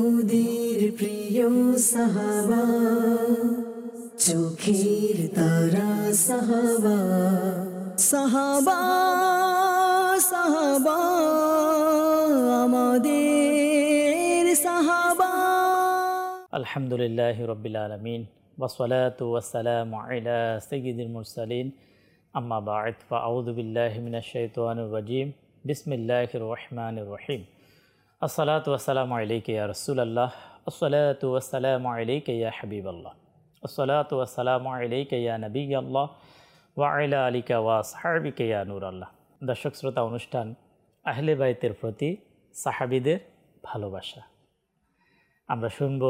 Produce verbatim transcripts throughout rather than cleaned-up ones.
মোদের প্রিয় সাহাবা, চোখের তারা সাহাবা, সাহাবা সাহাবা আমাদের সাহাবা। আলহামদুলিল্লাহি রাব্বিল আলামিন ওয়াসসালাতু ওয়াসসালামু আলা সাইয়্যিদিল মুরসালিন, আম্মা বা'দ, ফাআউযু বিল্লাহি মিনাশ শাইতানির রাজীম। বিসমিল্লাহির রহমানির রহিম। আসসালাতু ওয়াসসালামু আলাইকা ইয়া রাসূলুল্লাহ, আসসালাতু ওয়াসসালামু আলাইকা ইয়া হাবিবাল্লাহ, আসসালাতু ওয়াসসালামু আলাইকা ইয়া নবিয়াল্লাহ ওয়া আলা আলিকা ওয়া আসহাবিকা ইয়া নূরাল্লাহ। দর্শক শ্রোতা, অনুষ্ঠান আহলে বাইতের প্রতি সাহাবীদের ভালোবাসা। আমরা শুনব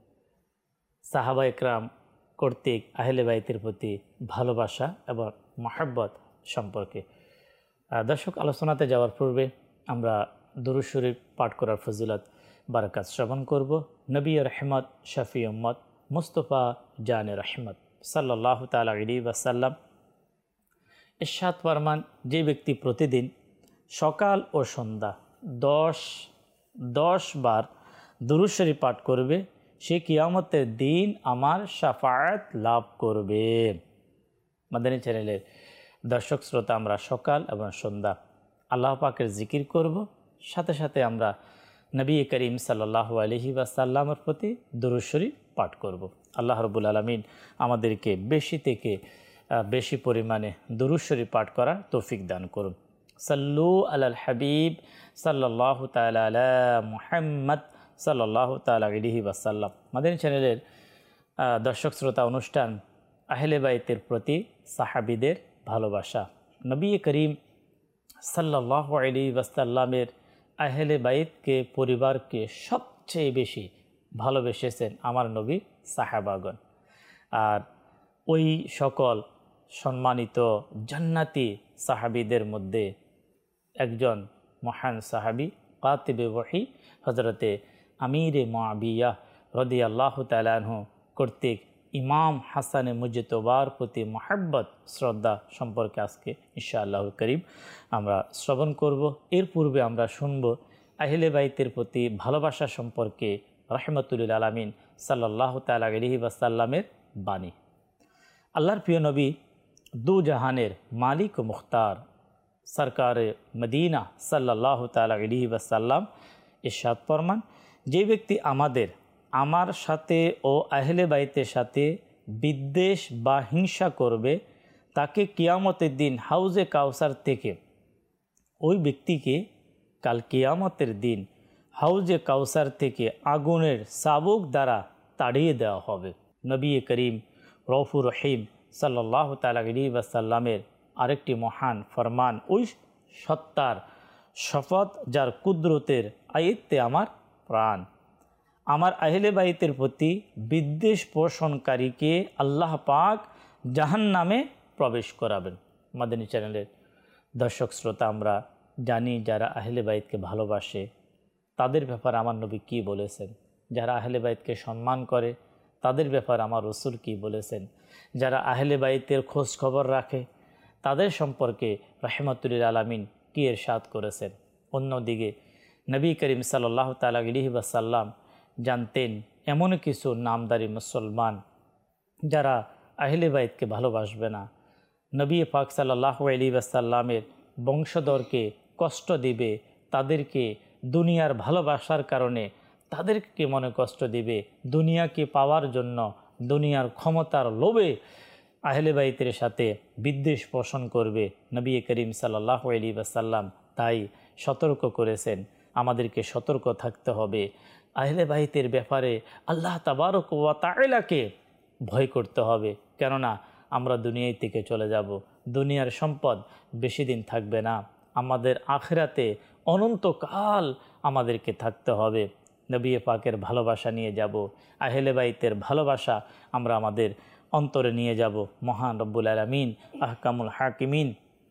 সাহাবা একরাম কর্তৃক আহলে বাইতের প্রতি ভালোবাসা এবং মহব্বত সম্পর্কে। দর্শক, আলোচনাতে যাওয়ার পূর্বে আমরা দুরূদ শরীফ পাঠ করার ফজিলত বারাকাত শ্রবণ করব। নবী রহমত শফি উম্মত মুস্তফা জানে রহমত সাল্লাল্লাহু তাআলা আলাইহি ওয়াসাল্লাম ইরশাদ ফরমান, যে ব্যক্তি প্রতিদিন সকাল ও সন্ধ্যা দশ দশ বার দুরূদ শরীফ পাঠ করবে, সে কিয়ামতের দিন আমার শাফাআত লাভ করবে। মাদানী চ্যানেলের দর্শক শ্রোতা, আমরা সকাল এবং সন্ধ্যা আল্লাহ পাকের জিকির করব, সাথে সাথে আমরা নবী করিম সাল্লাল্লাহু আলাইহি ওয়াসাল্লামের প্রতি দুরূদ শরীফ পাঠ করব। আল্লাহ রাব্বুল আলামিন আমাদেরকে বেশি থেকে বেশি পরিমাণে দুরূদ শরীফ পাঠ করার তৌফিক দান করুন। সাল্লু আলাল হাবিব সাল্লাল্লাহু তাআলা আলা মুহাম্মদ সাল্লাল্লাহু তাআলা আলাইহি ওয়াসাল্লাম। মাদানী চ্যানেলের দর্শক শ্রোতা, অনুষ্ঠান আহলে বাইতের প্রতি সাহাবীদের ভালোবাসা। নবী করিম সাল্লাল্লাহু আলাইহি ওয়াসাল্লামের আহলে বাইতকে, পরিবারকে সবচেয়ে বেশি ভালোবেসেছেন আমার নবী সাহাবাগণ। আর ওই সকল সম্মানিত জান্নাতি সাহাবীদের মধ্যে একজন মহান সাহাবী কাতিবে ওয়াহি হযরতে আমিরে মুআবিয়া রাদিয়াল্লাহু তাআলা আনহু কর্তৃক ইমাম হাসানে মুজতবার প্রতি মহব্বত শ্রদ্ধা সম্পর্কে আজকে ইনশাআল্লাহ করিম আমরা শ্রবণ করব। এর পূর্বে আমরা শুনব আহলে বাইতের প্রতি ভালোবাসা সম্পর্কে রাহমাতুল আলামিন সাল্লাল্লাহু তাআলা আলাইহি ওয়াসাল্লামের বাণী। আল্লাহর প্রিয় নবী দু জাহানের মালিক ও মুখতার সরকারে মদিনা সাল্লাল্লাহু তাআলা আলাইহি ওয়াসাল্লাম ইরশাদ ফরমান, যে ব্যক্তি আমাদের আমার সাথে ও আহলে বাইতের সাথে বিদ্বেষ বা হিংসা করবে, তাকে কিয়ামতের দিন হাউজে কাউসার থেকে ওই ব্যক্তিকে কাল কিয়ামতের দিন হাউজে কাউসার থেকে আগুনের চাবুক দ্বারা তাড়িয়ে দেওয়া হবে। নবী করিম রউফুর রহিম সাল্লাল্লাহু তাআলা আলাইহি ওয়াসাল্লামের আরেকটি মহান ফরমান, ওই সত্তার শপথ যার কুদরতের আয়ত্তে আমার প্রাণ, আমার আহলে বাইতের প্রতি বিদ্বেষ পোষণকারীকে আল্লাহ পাক জাহান্নামে প্রবেশ করাবেন। মাদানী চ্যানেলের দর্শক শ্রোতা, আমরা জানি যারা আহলে বাইতকে ভালোবাসে তাদের ব্যাপারে আমার নবী কী বলেছেন, যারা আহলে বাইতকে সম্মান করে তাদের ব্যাপারে আমার রাসূল কী বলেছেন, যারা আহলে বাইতের খোঁজ খবর রাখে তাদের সম্পর্কে রাহমাতুল আলামিন কী ইরশাদ করেছেন। অন্যদিকে নবী করিম সাল্লাল্লাহু তাআলা আলাইহি ওয়াসাল্লাম জানতেন এমন কিছু নামদারি মুসলমান যারা আহলে বাইতকে ভালোবাসবে না, নবী পাক সাল্লাল্লাহু আলাইহি ওয়াসাল্লামের বংশধরকে কষ্ট দিবে, তাদেরকে দুনিয়ার ভালোবাসার কারণে তাদেরকে মনে কষ্ট দিবে, দুনিয়াকে পাওয়ার জন্য দুনিয়ার ক্ষমতার লোভে আহলে বাইতের সাথে বিদ্বেষ পোষণ করবে। নবী করিম সাল্লাল্লাহু আলাইহি ওয়াসাল্লাম তাই সতর্ক করেছেন, আমাদেরকে সতর্ক থাকতে হবে। আহলে বাইতের ব্যাপারে আল্লাহ তাবারক ওয়া তাআলাকে ভয় করতে হবে, কেননা আমরা দুনিয়ায় থেকে চলে যাব, দুনিয়ার সম্পদ বেশি দিন থাকবে না, আমাদের আখিরাতে অনন্তকাল আমাদেরকে থাকতে হবে। নবী পাকের ভালোবাসা নিয়ে যাব, আহলে বাইতের ভালোবাসা আমরা আমাদের অন্তরে নিয়ে যাব। মহান রব্বুল আলামিন আহকামুল হাকিমিন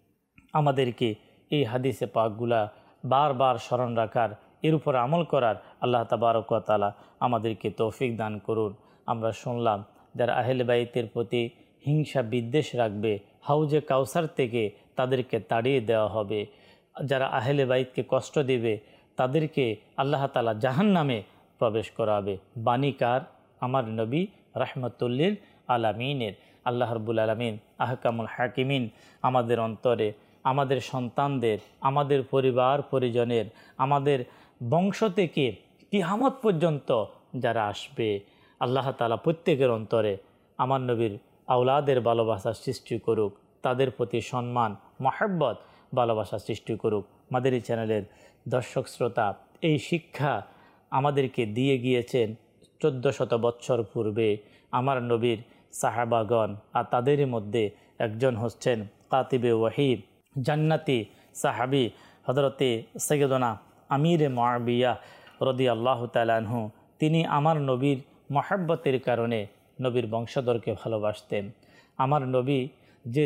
আমাদেরকে এই হাদিসে পাকগুলা বারবার স্মরণ রাখার, এর উপর আমল করার আল্লাহ তাবারক ওয়া তাআলা আমাদেরকে তৌফিক দান করুন। আমরা শুনলাম যারা আহলে বাইতের প্রতি হিংসা বিদ্বেষ রাখবে, হাউজে কাউসার থেকে তাদেরকে তাড়িয়ে দেওয়া হবে। যারা আহলে বাইতকে কষ্ট দিবে তাদেরকে আল্লাহ তাআলা জাহান্নামে প্রবেশ করাবে। বাণী কার? আমার নবী রাহমাতুল্লিল আলামিনের। আল্লাহ রাব্বুল আলামিন আহকামুল হাকিমিন আমাদের অন্তরে, আমাদের সন্তানদের, আমাদের পরিবার পরিজনের, আমাদের বংশ থেকে কিয়ামত পর্যন্ত যারা আসবে, আল্লাহ তাআলা প্রত্যেকের অন্তরে আমার নবীর আওলাদের ভালোবাসা সৃষ্টি করুক, তাদের প্রতি সম্মান, মহব্বত, ভালোবাসা সৃষ্টি করুক। মাদানী চ্যানেলের দর্শক শ্রোতা, এই শিক্ষা আমাদেরকে দিয়ে গিয়েছেন চোদ্দ শত বৎসর পূর্বে আমার নবীর সাহাবাগণ, আর তাদেরই মধ্যে একজন হচ্ছেন কাতিবে ওয়াহি, জান্নাতি সাহাবি হযরতে সৈয়দনা আমিরে মুআবিয়া রাদিয়াল্লাহু তাআলা আনহু। তিনি আমার নবীর মহব্বতের কারণে নবীর বংশধরকে ভালোবাসতেন। আমার নবী যে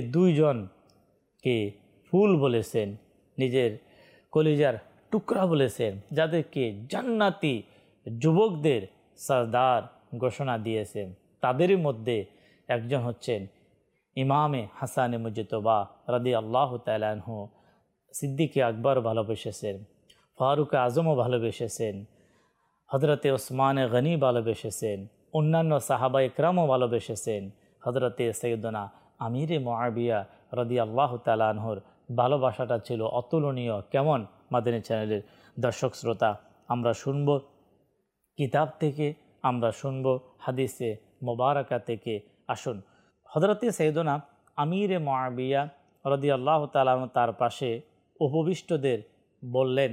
দুইজনকে ফুল বলেছেন, নিজের কলিজার টুকরা বলেছেন, যাদেরকে জান্নাতি যুবকদের সরদার ঘোষণা দিয়েছেন, তাদেরই মধ্যে একজন হচ্ছেন ইমামে হাসানে মুজতবা রাদিয়াল্লাহু তাআলা আনহু। সিদ্দিকে আকবর ভালোবেসেছেন, ফারুক আজমও ভালোবেসেছেন, হযরতে ওসমান গনি ভালোবেসেছেন, অন্যান্য সাহাবা ইকরামও ভালোবেসেছেন। হযরতে সৈয়দনা আমিরে মুআবিয়া রাদিয়াল্লাহু তাআলা আনহুর ভালোবাসাটা ছিল অতুলনীয়। কেমন? মাদানী চ্যানেলের দর্শক শ্রোতা, আমরা শুনব কিতাব থেকে, আমরা শুনব হাদিসে মোবারকা থেকে। আসুন, হযরতে সৈয়দনা আমিরে মুআবিয়া রাদিয়াল্লাহু তাআলা আনহু তার পাশে উপবিষ্টদের বললেন,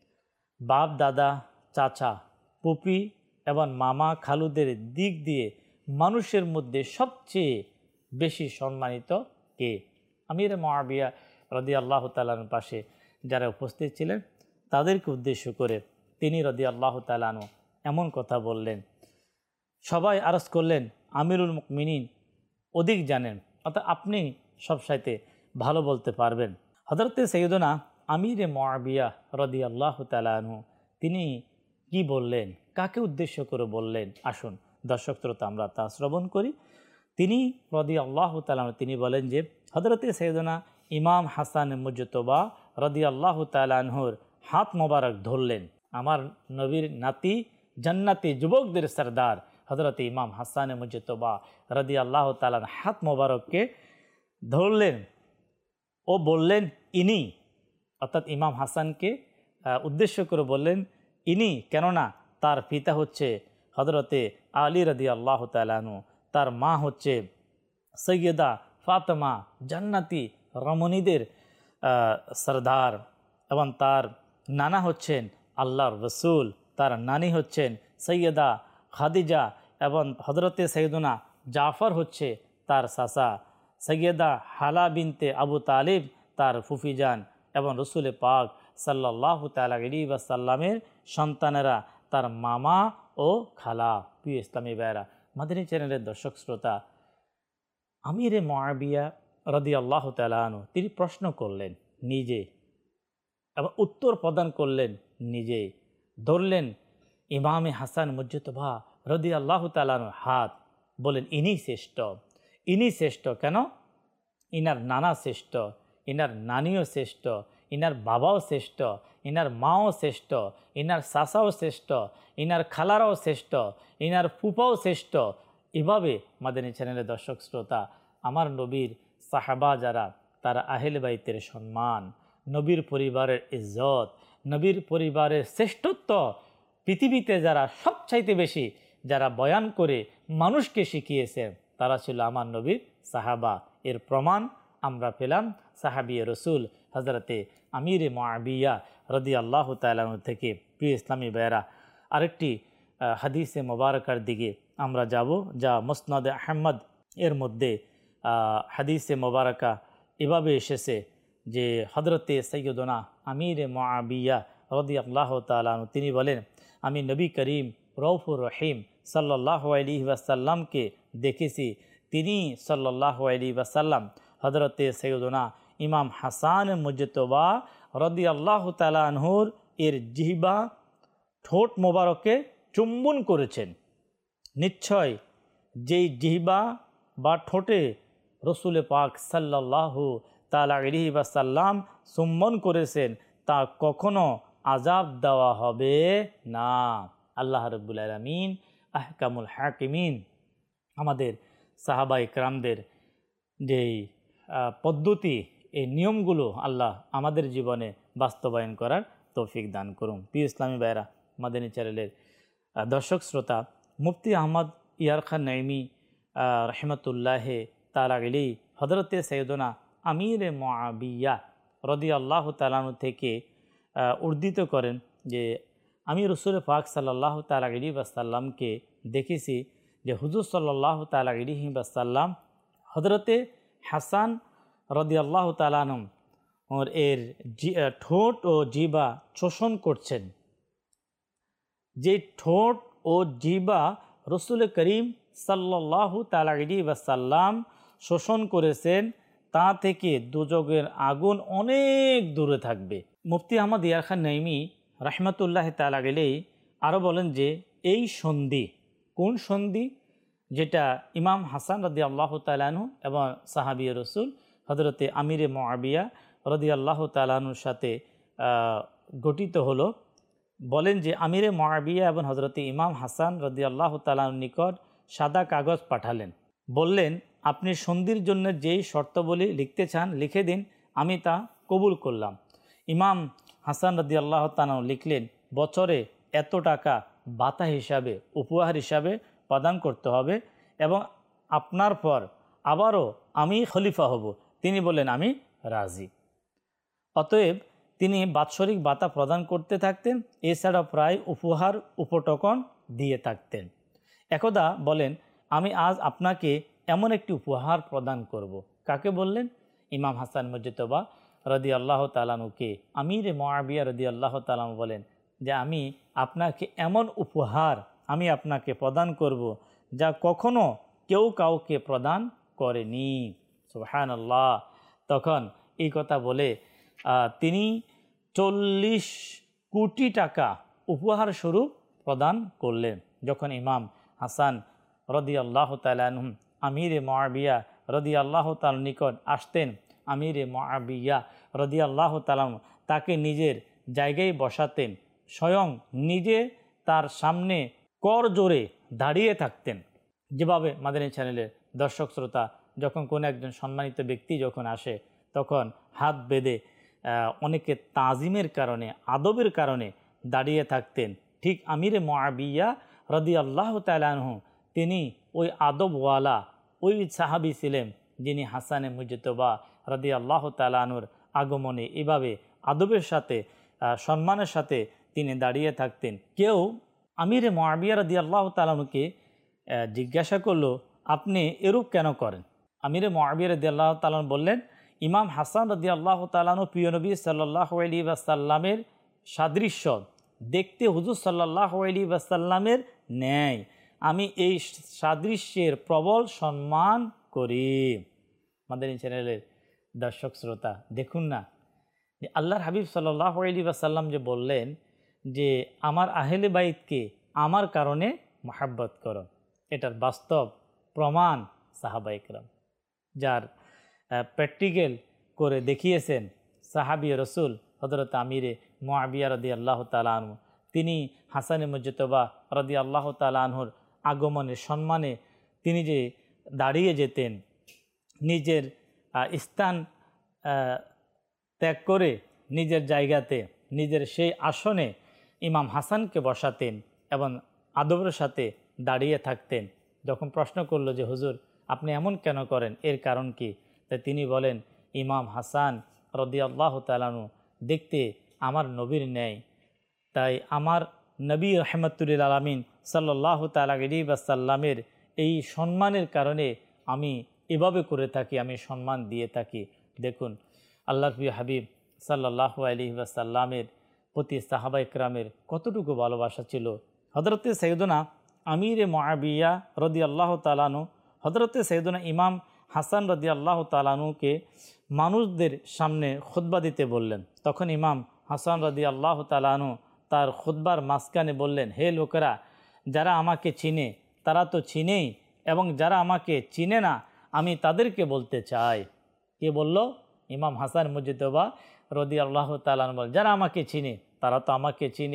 বাপ দাদা চাচা পুপি এবং মামা খালুদের দিক দিয়ে মানুষের মধ্যে সবচেয়ে বেশি সম্মানিত কে? আমিরে মুআবিয়া রাদিয়াল্লাহু তাআলা আনহুর পাশে যারা উপস্থিত ছিলেন তাদেরকে উদ্দেশ্য করে তিনি রাদিয়াল্লাহু তাআলা আনহু এমন কথা বললেন। সবাই আরজ করলেন, আমিরুল মুমিনিন অধিক জানেন, অর্থাৎ আপনি সব সাইতে ভালো বলতে পারবেন। হযরতে সৈয়দনা আমিরে মুআবিয়া রাদিয়াল্লাহু তাআলা আনহু তিনি কি বললেন, কাকে উদ্দেশ্য করে বললেন? আসুন দর্শক শ্রোতা আমরা তা শ্রবণ করি। তিনি রাদিয়াল্লাহু তাআলা আনহু তিনি বলেন যে, হযরতে সৈয়দনা ইমাম হাসান মুজতবা রাদিয়াল্লাহু তাআলা আনহুর হাত মোবারক ধরলেন। আমার নবীর নাতি জান্নাতি যুবকদের সরদার হযরতে ইমাম হাসান মুজতবা রাদিয়াল্লাহু তাআলা হাত মোবারককে ধরলেন ও বললেন, ইনি, অর্থাৎ ইমাম হাসানকে উদ্দেশ্য করে বললেন ইনি, কেননা তার পিতা হচ্ছে হযরতে আলী রাদিয়াল্লাহু তাআলা আনহু, তার মা হচ্ছে সৈয়দা ফাতেমা জান্নাতি রমণীদের সরদার, এবং তার নানা হচ্ছেন আল্লাহর রসুল, তার নানি হচ্ছেন সৈয়দা খাদিজা, এবং হযরতে সৈয়দনা জাফর হচ্ছে তার চাচা, সৈয়দা হালা বিনতে আবু তালিব তার ফুফিজান, এবং রসুল পাক সাল্লাল্লাহু তাআলা আলাইহি ওয়াসাল্লামের সন্তানেরা তার মামা ও খালা। প্রিয় ইসলামী ভাইরা, মাদানী চ্যানেলের দর্শক শ্রোতা, আমিরে মুআবিয়া রাদিয়াল্লাহু তাআলা আনহু তিনি প্রশ্ন করলেন নিজে এবং উত্তর প্রদান করলেন নিজে। ধরলেন ইমামে হাসান মুজতবা রাদিয়াল্লাহু তাআলা আনহুর হাত, বলেন ইনি শ্রেষ্ঠ, ইনি শ্রেষ্ঠ। কেন? ইনার নানা শ্রেষ্ঠ, ইনার নানিও শ্রেষ্ঠ, ইনার বাবাও শ্রেষ্ঠ, ইনার মাও শ্রেষ্ঠ, ইনার চাচাও শ্রেষ্ঠ, ইনার খালারাও শ্রেষ্ঠ, ইনার ফুপাও শ্রেষ্ঠ। এভাবে মাদানী চ্যানেলের দর্শক শ্রোতা, আমার নবীর সাহাবা যারা, তারা আহলে বাইতের সম্মান, নবীর পরিবারের ইজ্জত, নবীর পরিবারের শ্রেষ্ঠত্ব পৃথিবীতে যারা সবচাইতে বেশি যারা বয়ান করে মানুষকে শিখিয়েছেন, তারা ছিল আমার নবীর সাহাবা। এর প্রমাণ আমরা পেলাম সাহাবী রসুল হযরতে আমিরে মুআবিয়া রাদিয়াল্লাহু তাআলা আনহু থেকে। প্রিয় ইসলামী ভাইয়েরা, আরেকটি হাদিসে মোবারকার দিকে আমরা যাব, যা মুসনাদে আহমদ এর মধ্যে হাদিসে মোবারকা এভাবে এসেছে যে হযরতে সৈয়দনা আমিরে মুআবিয়া রাদিয়াল্লাহু তাআলা আনহু তিনি বলেন, আমি নবী করিম রউফুর রহিম সাল্লাল্লাহু আলাইহি ওয়াসাল্লামকে দেখেছি। তিনি সাল্লাল্লাহু আলাইহি ওয়াসাল্লাম হযরতে সৈয়দনা ইমাম হাসান মুজতবা রাদিয়াল্লাহু তাআলা আনহুর এর জিহ্বা ঠোঁট মোবারকে চুম্বন করেছেন। নিশ্চয় যেই জিহ্বা বা ঠোঁটে রসুল পাক সাল্লাল্লাহু তাআলা আলাইহি ওয়াসাল্লাম চুম্বন করেছেন, তা কখনো আযাব দেওয়া হবে না। আল্লাহ রাব্বুল আলামিন আহকামুল হাকিমিন আমাদের সাহাবা ইকরামদের যেই পদ্ধতি, এই নিয়মগুলো আল্লাহ আমাদের জীবনে বাস্তবায়ন করার তৌফিক দান করুন। প্রিয় ইসলামী ভাইরা, মাদানী চ্যানেলের দর্শক শ্রোতা, মুফতি আহমদ ইয়ার খান নাইমি রহমতুল্লাহে তাআলা আলাইহি হযরতে সৈয়দনা আমির মুআবিয়া রাদিয়াল্লাহু তাআলা আনহু থেকে উদ্ধৃত করেন যে আমি রাসূল পাক সাল্লাল্লাহু তাআলা আলাইহি ওয়াসাল্লামকে দেখেছি যে হুজুর সাল্লাল্লাহু তাআলা আলাইহি ওয়াসাল্লাম হযরতে হাসান রাদিয়াল্লাহু তাআলা আনহু ওর এর ঠোঁট ও জিহ্বা শোষণ করছেন। যে ঠোঁট ও জিহ্বা রাসূল করিম সাল্লাল্লাহু তাআলা আলাইহি ওয়াসাল্লাম শোষণ করেছেন, তা থেকে দুজকের আগুন অনেক দূরে থাকবে। মুফতি আহমদ ইয়ার খান নাইমি রহমতুল্লাহ তাআলা আলাইহি আরও বলেন যে এই সন্ধি, কোন সন্ধি? যেটা ইমাম হাসান রাদিয়াল্লাহু তাআলা আনহু এবং সাহাবী রাসূল হযরতে আমিরে মুআবিয়া রাদিয়াল্লাহু তাআলা আনহুর সাথে গঠিত হলো। বলেন যে আমিরে মুআবিয়া এবং হযরতে ইমাম হাসান রাদিয়াল্লাহু তাআলা আনহুর নিকট সাদা কাগজ পাঠালেন, বললেন আপনি সন্ধির জন্য যেই শর্তাবলী লিখতে চান লিখে দিন, আমি তা কবুল করলাম। ইমাম হাসান রাদিয়াল্লাহু তাআলা লিখলেন বছরে এত টাকা ভাতা হিসাবে, উপহার হিসাবে প্রদান করতে হবে এবং আপনার পর আবারও আমি খলিফা হব। তিনি বললেন আমি রাজি। অতএব তিনি বাৎসরিক ভাতা প্রদান করতে থাকতেন, এছাড়া প্রায় উপহার উপটকন দিয়ে থাকতেন। একদা বলেন আমি আজ আপনাকে এমন একটি উপহার প্রদান করব। কাকে বললেন? ইমাম হাসান মুজতবা রাদিয়াল্লাহু তাআলা আনহুকে আমিরে মুআবিয়া রাদিয়াল্লাহু তাআলা আনহু বলেন যে আমি আপনাকে এমন উপহার আমি আপনাকে প্রদান করব যা কখনো কেউ কাউকে প্রদান করেনি। সুবহানাল্লাহ। তখন এই কথা বলে তিনি চল্লিশ কোটি টাকা উপহার স্বরূপ প্রদান করলেন। যখন ইমাম হাসান রাদিয়াল্লাহু তাআলা আনহু আমিরে মুআবিয়া রাদিয়াল্লাহু তাআলা নিকট আসতেন, আমিরে মুআবিয়া রাদিয়াল্লাহু তাআলা তাকে নিজের জায়গায় বসাতেন, স্বয়ং নিজে তার সামনে কর জোরে দাঁড়িয়ে থাকতেন। যেভাবে মাদানী চ্যানেলের দর্শক শ্রোতা যখন কোনো একজন সম্মানিত ব্যক্তি যখন আসে তখন হাত বেঁধে অনেকে তাজিমের কারণে, আদবের কারণে দাঁড়িয়ে থাকতেন, ঠিক আমিরে মুআবিয়া রাদিয়াল্লাহু তাআলা আনহু তিনি ওই আদবওয়ালা ওই সাহাবী ছিলেন যিনি হাসানে মুজতবা রাদিয়াল্লাহু তাআলা আনহুর আগমনে এভাবে আদবের সাথে, সম্মানের সাথে তিনি দাঁড়িয়ে থাকতেন। কেউ আমিরে মুআবিয়া রাদিয়াল্লাহু তাআলা আনহুকে জিজ্ঞাসা করলো আপনি এরূপ কেন করেন? আমিরে মুআবিয়া রাদিয়াল্লাহু তাআলা আনহু বললেন ইমাম হাসান রাদিয়াল্লাহু তাআলা আনহু প্রিয় নবী সাল্লাল্লাহু আলাইহি ওয়াসাল্লামের সাদৃশ্য, দেখতে হুজুর সাল্লাল্লাহু আলাইহি ওয়াসাল্লামের ন্যায়, আমি এই সাদৃশ্যের প্রবল সম্মান করি। মাদানী চ্যানেলের দর্শক শ্রোতা দেখুন না যে আল্লাহর হাবিব সাল্লাল্লাহু আলাইহি ওয়াসাল্লাম যে বললেন যে আমার আহলে বাইতকে আমার কারণে মহব্বত করো, এটার বাস্তব প্রমাণ সাহাবা ইকরাম, যার প্র্যাকটিক্যাল করে দেখিয়েছেন সাহাবী রসুল হযরত আমিরে মুআবিয়া রাদিয়াল্লাহু তাআলা আনহু। তিনি হাসানে মুজতবা রাদিয়াল্লাহু তাআলা আনহুর আগমনের সম্মানে তিনি যে দাঁড়িয়ে যেতেন, নিজের স্থান ত্যাগ করে নিজের জায়গাতে, নিজের সেই আসনে ইমাম হাসানকে বসাতেন এবং আদবের সাথে দাঁড়িয়ে থাকতেন। যখন প্রশ্ন করলো যে হুজুর আপনি এমন কেন করেন, এর কারণ কি? তাই তিনি বলেন ইমাম হাসান রাদিয়াল্লাহু তাআলা আনহু দেখতে আমার নবীর ন্যায়, তাই আমার নবী রাহমাতুল লিল আলামিন সাল্লাল্লাহু তাআলা আলাইহি ওয়াসাল্লামের এই সম্মানের কারণে আমি এভাবে করে থাকি, আমি সম্মান দিয়ে থাকি। দেখুন আল্লাহর প্রিয় হাবিব সাল্লাল্লাহু আলাইহি ওয়াসাল্লামের প্রতি সাহাবা ইকরামের কতটুকু ভালোবাসা ছিল। হযরতে সাইয়্যিদুনা আমিরে মুআবিয়া রাদিয়াল্লাহু তাআলা আনহু হযরতে সাইয়্যিদুনা ইমাম হাসান রাদিয়াল্লাহু তাআলা আনহুকে মানুষদের সামনে খুতবা দিতে বললেন। তখন ইমাম হাসান রাদিয়াল্লাহু তাআলা আনহু তার খুতবার মাঝখানে বললেন, হে লোকেরা, যারা আমাকে চিনে তারা তো চিনেই, এবং যারা আমাকে চিনে না আমি তাদেরকে বলতে চাই। কে বলল? ইমাম হাসান মুজতবা রাদিয়াল্লাহু তাআলা আনহু বল, যারা আমাকে চিনে তারা তো আমাকে চিনে,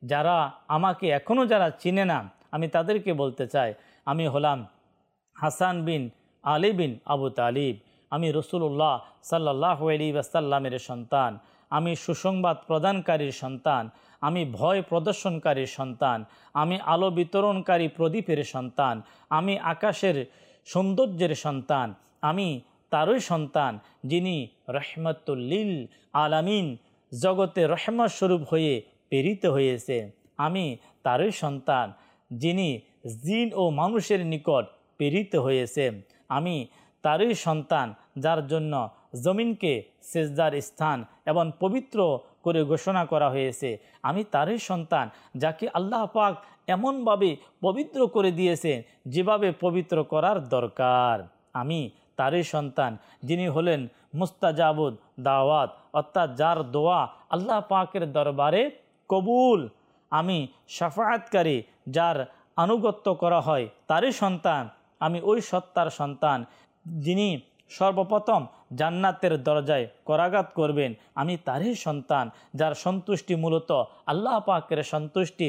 যারা আমাকে এখনও যারা চিনে না, আমি তাদেরকে বলতে চাই, আমি হলাম হাসান বিন আলী বিন আবু তালিব। আমি রসুল্লাহ সাল্লাল্লাহু আলাইহি ওয়াসাল্লামের সন্তান। আমি সুসংবাদ প্রদানকারীর সন্তান। আমি ভয় প্রদর্শনকারীর সন্তান। আমি আলো বিতরণকারী প্রদীপের সন্তান। আমি আকাশের সৌন্দর্যের সন্তান। আমি তারই সন্তান যিনি রহমতুল লিল আলামিন, জগতে রহমত স্বরূপ হয়ে প্রেরিত হয়েছে। আমি তারই সন্তান যিনি জিন ও মানুষের নিকট প্রেরিত হয়েছে। আমি তারই সন্তান যার জন্য জমিনকে সেজদার স্থান এবং পবিত্র করে ঘোষণা করা হয়েছে। আমি তারই সন্তান যাকে আল্লাহ পাক এমনভাবে পবিত্র করে দিয়েছে যেভাবে পবিত্র করার দরকার। আমি তারই সন্তান যিনি হলেন মুস্তাজাবুদ দাওয়াত, অর্থাৎ যার দোয়া আল্লাহ পাকের দরবারে কবুল। আমি শাফাআতকারী, যার আনুগত্য করা হয়, তারই সন্তান। আমি ওই সত্তার সন্তান যিনি সর্বপ্রথম জান্নাতের দরজায় করাঘাত করবেন। আমি তারই সন্তান যার সন্তুষ্টি মূলত আল্লাহ পাকের সন্তুষ্টি,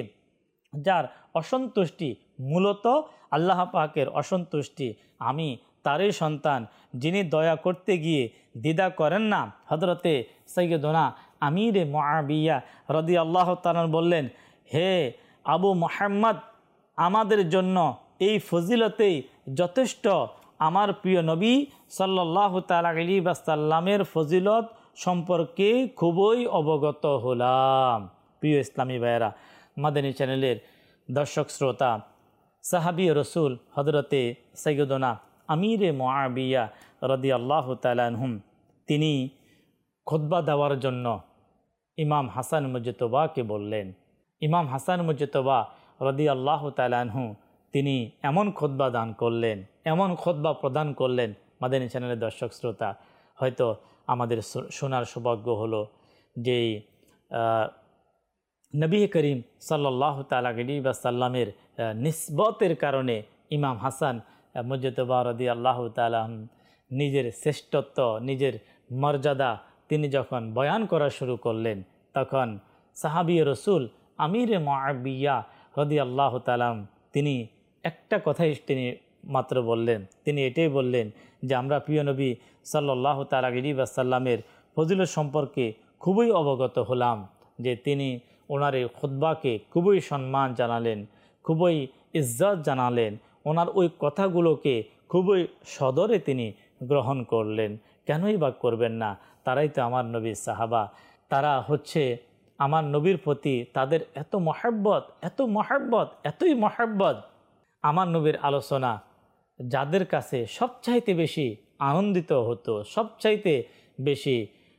যার অসন্তুষ্টি মূলত আল্লাহ পাকের অসন্তুষ্টি। আমি তারই সন্তান যিনি দয়া করতে গিয়ে দ্বিধা করেন না। হযরতে সাইয়্যিদুনা আমিরে মুআবিয়া রাদিয়াল্লাহু তাআলা বললেন, হে আবু মুহাম্মদ, আমাদের জন্য এই ফজিলতেই যথেষ্ট। আমার প্রিয় নবী সাল্লাল্লাহু তাআলা আলাইহি ওয়াসাল্লামের ফজিলত সম্পর্কে খুবই অবগত হলাম। প্রিয় ইসলামী ভাইয়েরা, মাদানী চ্যানেলের দর্শক শ্রোতা, সাহাবী রসুল হযরতে সাইয়্যিদুনা আমিরে মুআবিয়া রাদিয়াল্লাহু তাআলা আনহুম, তিনি খুতবা দেওয়ার জন্য ইমাম হাসান মুজতবাকে বললেন। ইমাম হাসান মুজতবা রাদিয়াল্লাহু তাআলা আনহু তিনি এমন খুতবা দান করলেন, এমন খুতবা প্রদান করলেন, মাদানী চ্যানেলের দর্শক শ্রোতা, হয়তো আমাদের শোনার সৌভাগ্য হলো যে নবী করিম সাল্লাল্লাহু তাআলা আলাইহি ওয়াসাল্লামের নিসবতের কারণে ইমাম হাসান মুজতবা রাদিয়াল্লাহু তাআলা নিজের শ্রেষ্ঠত্ব, নিজের মর্যাদা তিনি যখন বয়ান করা শুরু করলেন, তখন সাহাবী রসুল আমিরে মুআবিয়া রাদিয়াল্লাহু তাআলা তিনি একটা কথাই তিনি মাত্র বললেন। তিনি এটাই বললেন যে আমরা প্রিয় নবী সাল্লাল্লাহু তাআলা আলাইহি ওয়াসাল্লামের ফজিলত সম্পর্কে খুবই অবগত হলাম, যে তিনি ওনার এই খুতবাকে খুবই সম্মান জানালেন, খুবই ইজ্জত জানালেন, ওনার ওই কথাগুলোকে খুবই সদরে তিনি গ্রহণ করলেন। কেনই বা করবেন না? তারাই তো আমার নবীর সাহাবা, তারা হচ্ছে আমার নবীর প্রতি তাদের এত মহব্বত, এত মহব্বত, এতই মহব্বত। আমার নবীর আলোচনা যাদের কাছে সবচাইতে বেশি আনন্দিত হতো, সবচাইতে বেশি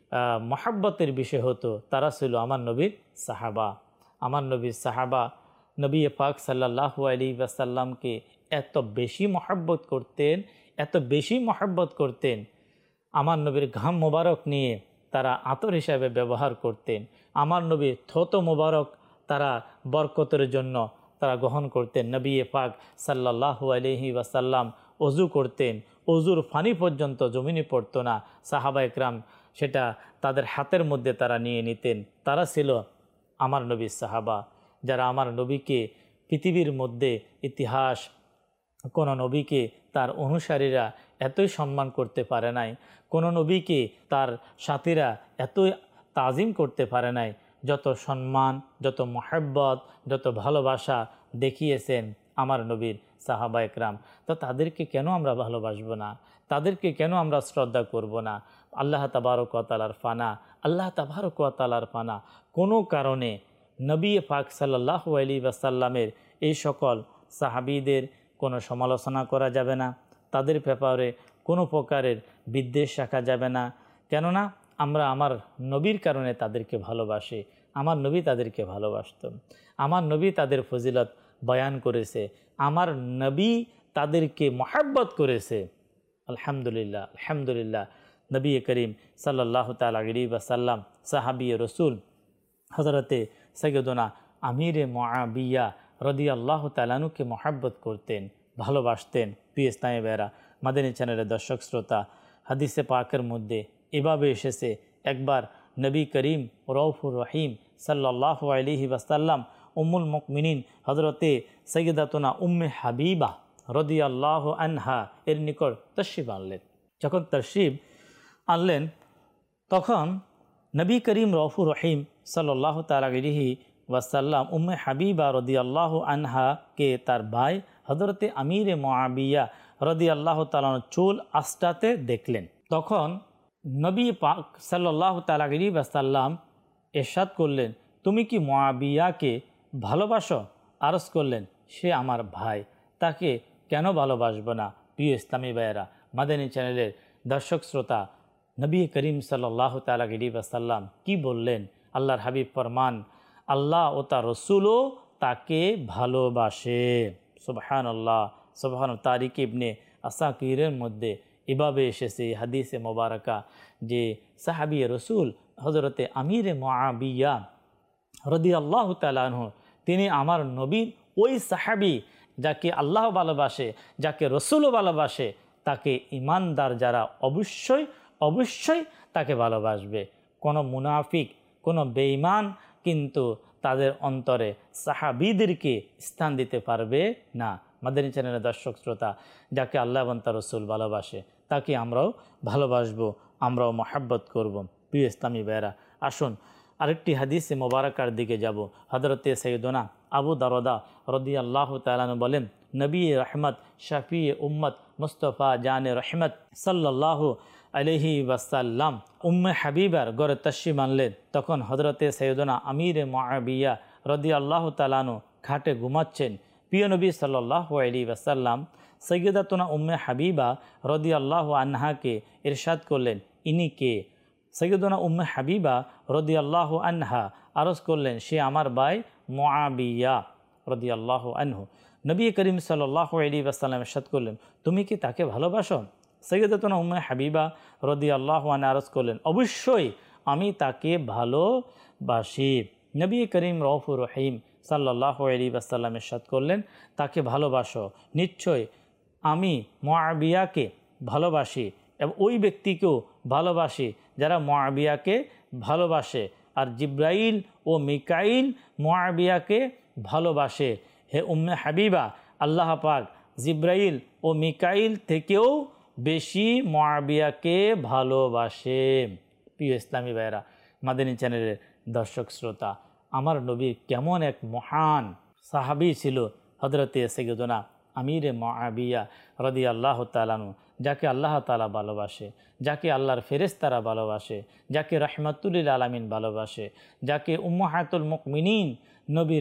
মহব্বতের বিষয় হতো, তারা ছিল আমার নবীর সাহাবা। আমার নবীর সাহাবা নবী পাক সাল্লাল্লাহু আলাইহি ওয়াসাল্লামকে এত বেশি মহব্বত করতেন, এত বেশি মহব্বত করতেন, আমার নবীর ঘাম মোবারক নিয়ে তারা আতর হিসাবে ব্যবহার করতেন। আমার নবীর থোত মোবারক তারা বরকতের জন্য তারা গ্রহণ করতেন। নবী পাক সাল্লাল্লাহু আলাইহি ওয়াসাল্লাম অজু করতেন, অজুর পানি পর্যন্ত জমিনে পড়তো না। সাহাবা একরাম সেটা তাদের হাতের মধ্যে তারা নিয়ে নিতেন। তারা ছিল আমার নবীর সাহাবা, যারা আমার নবীকে পৃথিবীর মধ্যে ইতিহাস কোনো নবীকে তার অনুসারীরা এতই সম্মান করতে পারে নাই, কোনো নবীকে তার সাথীরা এতই তাজিম করতে পারে নাই, যত সম্মান, যত মহব্বত, যত ভালোবাসা দেখিয়েছেন আমার নবীর সাহাবা একরাম। তো তাদেরকে কেন আমরা ভালোবাসবো না? তাদেরকে কেন আমরা শ্রদ্ধা করব না? আল্লাহ তাবারক ওয়া তাআলার ফানা, আল্লাহ তাবারক ওয়া তাআলার ফানা। কোনো কারণে নবী পাক সাল্লাল্লাহু আলাইহি ওয়াসাল্লামের এই সকল সাহাবীদের কোনো সমালোচনা করা যাবে না, তাদের ব্যাপারে কোনো প্রকারের বিদ্বেষ রাখা যাবে না। কেননা আমরা আমার নবীর কারণে তাদেরকে ভালোবাসি। আমার নবী তাদেরকে ভালোবাসতেন, আমার নবী তাদের ফজিলত বয়ান করেছে, আমার নবী তাদেরকে মহব্বত করেছে। আলহামদুলিল্লাহ, আলহামদুলিল্লাহ। নবী করিম সাল্লাল্লাহু তাআলা আলাইহি ওয়াসাল্লাম সাহাবী রসুল হযরতে সাইয়্যিদুনা আমিরে মুআবিয়া রাদিয়াল্লাহু তাআলা আনহুকে মহব্বত করতেন, ভালোবাসতেন। প্রিয় ইসলামী ভাইয়েরা, মাদানী চ্যানেলের দর্শক শ্রোতা, হাদিসে পাকের মধ্যে এভাবে এসেছে, একবার নবী করিম রউফুর রহিম সাল্লাল্লাহু আলাইহি ওয়াসাল্লাম উম্মুল মুমিনিন হজরতে সৈয়দাতুনা উম্মে হাবিবা রাদিয়াল্লাহু আনহা এর নিকট তশরিফ আনলেন। যখন তশরিফ আনলেন তখন নবী করিম রউফুর রহিম সাল্লাল্লাহু তাআলা আলাইহি ওয়াসাল্লাম উম্মে হাবিবা রাদিয়াল্লাহু আনহাকে তার ভাই হজরতে আমিরে মুআবিয়া রাদিয়াল্লাহু তাআলা চুল আস্তাতে দেখলেন। তখন নবী পাক সাল্লাল্লাহু তাআলা আলাইহি ওয়াসাল্লাম ইরশাদ করলেন, তুমি কি মুআবিয়াকে ভালোবাসো? আরজ করলেন, সে আমার ভাই, তাকে কেন ভালোবাসবো না? প্রিয় ইসলামী ভাইয়েরা, মাদানী চ্যানেলের দর্শক শ্রোতা, নবী করিম সাল্লাল্লাহু তাআলা আলাইহি ওয়াসাল্লাম কি বললেন? আল্লাহর হাবিব ফরমান, আল্লাহ ও তার রসুলও তাকে ভালোবাসে। সুবহানাল্লাহ, সুবহান। তারিক ইবনে আসাকিরের মধ্যে এভাবে এসেছে হাদিসে মোবারকা যে সাহাবী রসুল হজরতে আমিরে মুআবিয়া রাদিয়াল্লাহু তাআলা আনহু তিনি আমার নবীর ওই সাহাবী যাকে আল্লাহ ভালোবাসে, যাকে রসুলও ভালোবাসে, তাকে ইমানদার যারা অবশ্যই অবশ্যই তাকে ভালোবাসবে। কোনো মুনাফিক, কোনো বেঈমান কিন্তু তাদের অন্তরে সাহাবীদেরকে স্থান দিতে পারবে না। মাদানী চ্যানেলের দর্শক শ্রোতা, যাকে আল্লাহ এবং তার রসুল ভালোবাসে তাকে আমরাও ভালোবাসবো, আমরাও মহাব্বত করব। প্রিয় ইসলামী ভাইয়েরা, আসুন আরেকটি হাদিসে মোবারকার দিকে যাব। হযরতে সাইয়্যিদুনা আবু দারদা রাদিয়াল্লাহু তাআলা আনহু বলেন, নবী রহমত শফি উম্মত মুস্তফা জানে রহমত সাল্লাল্লাহু আলাইহি ওয়াসাল্লাম উম্মে হাবিবার ঘরে তশরিফ আনলেন। তখন হযরতে সাইয়্যিদুনা আমিরে মুআবিয়া রাদিয়াল্লাহু তাআলা আনহু খাটে ঘুমাচ্ছেন। প্রিয় নবী সাল্লাল্লাহু আলাইহি ওয়াসাল্লাম সাইয়্যিদাতুনা উম্মে হাবিবা রাদিয়াল্লাহু আনহাকে ইরশাদ করলেন, ইনি কে? সাইয়্যিদুনা উম্মে হাবিবা রাদিয়াল্লাহু আনহা আরজ করলেন, সে আমার ভাই মুআবিয়া রাদিয়াল্লাহু আনহু। নবী করিম সাল্লাল্লাহু আলাইহি ওয়াসাল্লাম ইরশাদ করলেন, তুমি কি তাকে ভালোবাসো? সাইয়্যিদাতুনা উম্মে হাবিবা রাদিয়াল্লাহু আনহা আরজ করলেন, অবশ্যই আমি তাকে ভালোবাসি। নবী করিম রউফুর রহিম সাল্লাল্লাহু আলাইহি ওয়াসাল্লাম ইরশাদ করলেন, তাকে ভালোবাসো, নিশ্চয় আমি মুআবিয়াকে ভালোবাসি এবং ওই ব্যক্তিকেও ভালোবাসি যারা মুআবিয়াকে ভালোবাসে। আর জিব্রাইল ও মিকাইল মুআবিয়াকে ভালোবাসে। হে উম্মে হাবিবা, আল্লাহ পাক জিব্রাইল ও মিকাইল থেকেও বেশি মুআবিয়াকে ভালোবাসে। প্রিয় ইসলামী ভাইয়েরা, মাদানী চ্যানেলের দর্শক শ্রোতা, আমার নবীর কেমন এক মহান সাহাবী ছিল হযরতে সাইয়্যিদুনা আমিরে মুআবিয়া রাদিয়াল্লাহু তাআলা আনহু, যাকে আল্লাহ তাআলা ভালোবাসে, যাকে আল্লাহর ফেরেশতারা ভালোবাসে, যাকে রাহমাতুল লিল আলামিন ভালোবাসে, যাকে উম্মাহাতুল মুমিনিন নবীর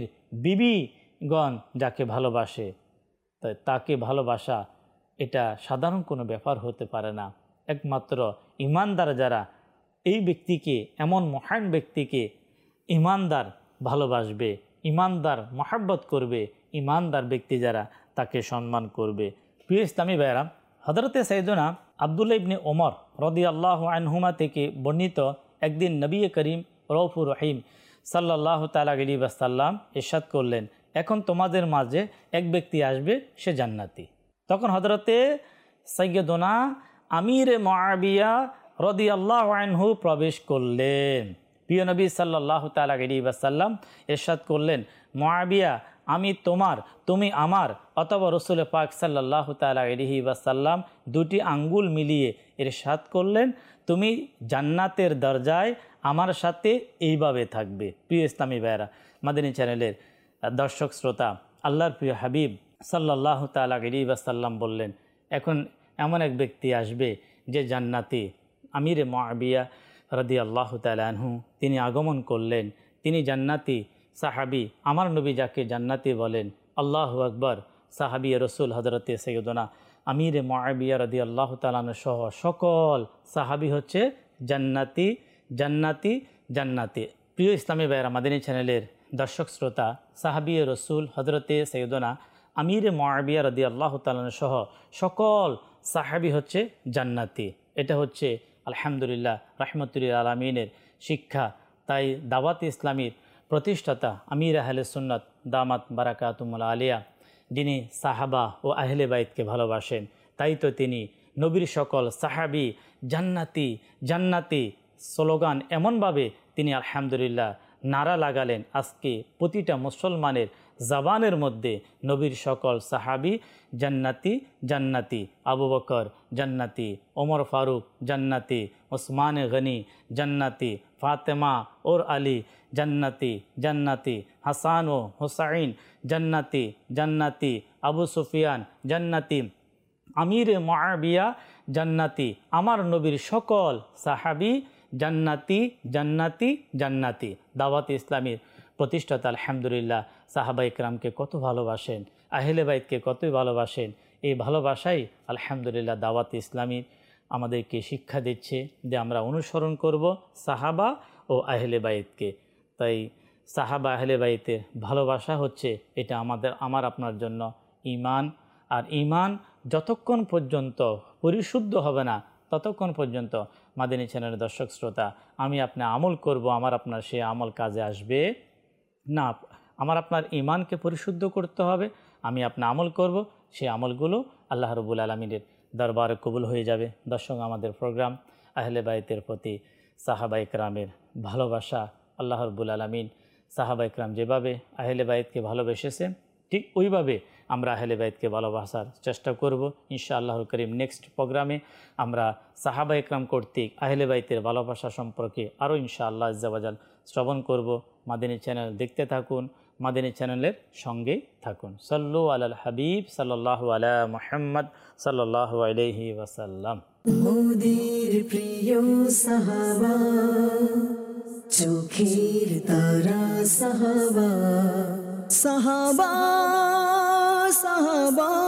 বিবিগণ যাকে ভালোবাসে, তাকে ভালোবাসা এটা সাধারণ কোনো ব্যাপার হতে পারে না। একমাত্র ইমানদার যারা এই ব্যক্তিকে, এমন মহান ব্যক্তিকে ইমানদার ভালোবাসবে, ইমানদার মহাব্বত করবে, ইমানদার ব্যক্তি যারা তাকে সম্মান করবে। প্রিয় ইসলামী ভাইয়েরা, হযরতে সাইয়্যিদুনা আব্দুল্লাহ ইবনে ওমর রাদিয়াল্লাহু আনহুমা থেকে বর্ণিত, একদিন নবী করিম রউফুর রহিম সাল্লাল্লাহু তাআলা আলাইহি ওয়াসাল্লাম ইরশাদ করলেন, এখন তোমাদের মাঝে এক ব্যক্তি আসবে, সে জান্নাতি। তখন হযরতে সাইয়্যিদুনা আমিরে মুআবিয়া রাদিয়াল্লাহু আনহু প্রবেশ করলেন। প্রিয় নবী সাল্লাল্লাহু তাআলা আলাইহি ওয়াসাল্লাম ইরশাদ করলেন, মুআবিয়া, আমি তোমার, তুমি আমার, অথবা রাসূল পাক সাল্লাল্লাহু তাআলা আলাইহি ওয়াসাল্লাম দুটি আঙ্গুল মিলিয়ে ইরশাদ করলেন, তুমি জান্নাতের দরজায় আমার সাথে এইভাবে থাকবে। প্রিয় ইসলামী ভাইয়েরা, মাদানী চ্যানেলের দর্শক শ্রোতা, আল্লাহর প্রিয় হাবিব সাল্লাল্লাহু তাআলা আলাইহি ওয়াসাল্লাম বললেন, এখন এমন এক ব্যক্তি আসবে যে জান্নাতি। আমিরে মুআবিয়া রাদিয়াল্লাহু তাআলা আনহু তিনি আগমন করলেন, তিনি জান্নাতি সাহাবী, আমার নবী যাকে জান্নাতি বলেন। আল্লাহু আকবার। সাহাবী রসুল হযরতে সাইয়্যিদুনা আমিরে মুআবিয়া রাদিয়াল্লাহু তাআলা আনহু সহ সকল সাহাবী হচ্ছে জান্নাতি, জান্নাতি, জান্নাতি। প্রিয় ইসলামী ভাইয়েরা, মাদানী চ্যানেলের দর্শক শ্রোতা, সাহাবী রসুল হযরতে সাইয়্যিদুনা আমিরে মুআবিয়া রাদিয়াল্লাহু তাআলা আনহু সহ সকল সাহাবী হচ্ছে জান্নাতি। এটা হচ্ছে আলহামদুলিল্লাহ রাহমাতুল লিল আলামিনের শিক্ষা। তাই দাওয়াত ইসলামীর প্রতিষ্ঠাতা আমির আহলে সুন্নাত দামাত বারাকাতুহুল আলিয়া, যিনি সাহাবা ও আহলে বাইতকে ভালোবাসেন, তাই তো তিনি নবীর সকল সাহাবী জান্নাতি জান্নাতি স্লোগান এমনভাবে তিনি আলহামদুলিল্লাহ নারা লাগালেন। আজকে প্রতিটা মুসলমানের জবানের মধ্যে নবীর সকল সাহাবি জান্নাতি জান্নাতি, আবু বকর জান্নাতি, ওমর ফারুক জান্নাতি, ওসমান গনি জান্নাতি, ফাতেমা ওর আলী জান্নাতি জান্নাতি, হাসান ও হুসাইন জান্নাতি জান্নাতি, আবু সুফিয়ান জান্নাতি, আমির মুআবিয়া জান্নাতি, আমার নবীর সকল সাহাবি জান্নাতি জান্নাতি জান্নাতি। দাওয়াত ইসলামীর প্রতিষ্ঠাতা আলহামদুলিল্লাহ সাহাবা ইকরামকে কত ভালোবাসেন, আহলে বাইতকে কতই ভালোবাসেন। এই ভালোবাসাই আলহামদুলিল্লাহ দাওয়াত ইসলামীর আমাদেরকে শিক্ষা দিচ্ছে যে আমরা অনুসরণ করব সাহাবা ও আহলে বাইতকে। তাই সাহাবা আহলে বাইতের ভালোবাসা হচ্ছে এটা আমাদের আমার আপনার জন্য ঈমান। আর ঈমান যতক্ষণ পর্যন্ত পরিশুদ্ধ হবে না ততক্ষণ পর্যন্ত মাদিনী চ্যানেলের দর্শক শ্রোতা আমি আপনি আমল করব, আমার আপনার সে আমল কাজে আসবে না। আমার আপনার ঈমানকে পরিশুদ্ধ করতে হবে, আমি আপনি আমল করব, সেই আমলগুলো আল্লাহ রাব্বুল আলামিনের দরবারে কবুল হয়ে যাবে। দর্শক, আমাদের প্রোগ্রাম আহলে বাইতের প্রতি সাহাবা ইকরামের ভালোবাসা, আল্লাহ রাব্বুল আলামিন সাহাবা ইকরাম যেভাবে আহলে বাইতকে ভালোবেসেছে ঠিক ওইভাবে আমরা আহলে বাইতকে ভালোবাসার চেষ্টা করব ইনশাআল্লাহুল করিম। নেক্সট প্রোগ্রামে আমরা সাহাবা ইকরাম কর্তৃক আহলে বাইতের ভালোবাসা সম্পর্কে আরও ইনশাআল্লাহ আজ্জা ওয়াজাল শ্রবণ করব। মাদিনী চ্যানেল দেখতে থাকুন, মাদিনী চ্যানেলের সঙ্গেই থাকুন। সাল্লু আলাল হাবিব সাল্লাল্লাহু আলা মুহাম্মদ সাল্লাল্লাহু আলাইহি ওয়াসাল্লাম। মোদের প্রিয় সাহাবা, চোখের তারা সাহাবা, সাহাবা সাহাবা।